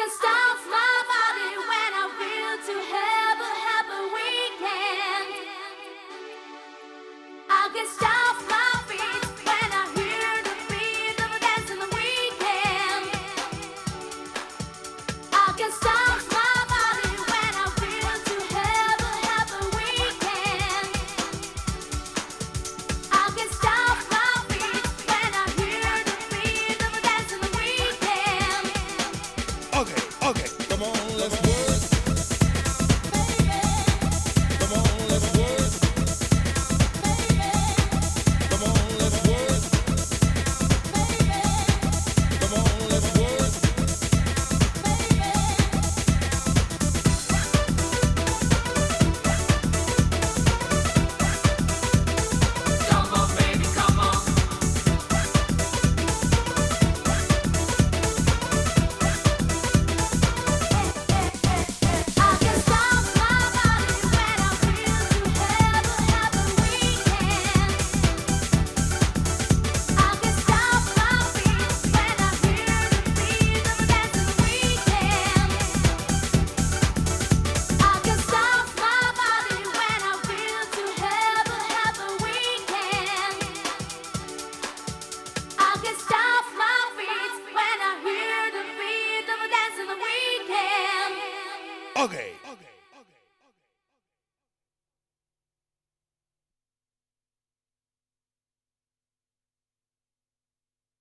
can stop my body when I feel to have a weekend. I can stop my feet when I hear the beat of a dance in the weekend. I can stop my body when I feel to have a weekend. I can stop my feet when I hear the beat of a dance in the weekend. Okay, okay, come on, let's work. Come on, let's work. Come on, let's work. Come on, let's work. Come on, baby, come on. I can stop my body when I feel to have a weekend. I can stop my feet when I hear the beat of a dance in the weekend. I can stop my body when I feel to have a weekend. I can stop my feet when I hear the beat of a dance in the weekend. Okay, okay.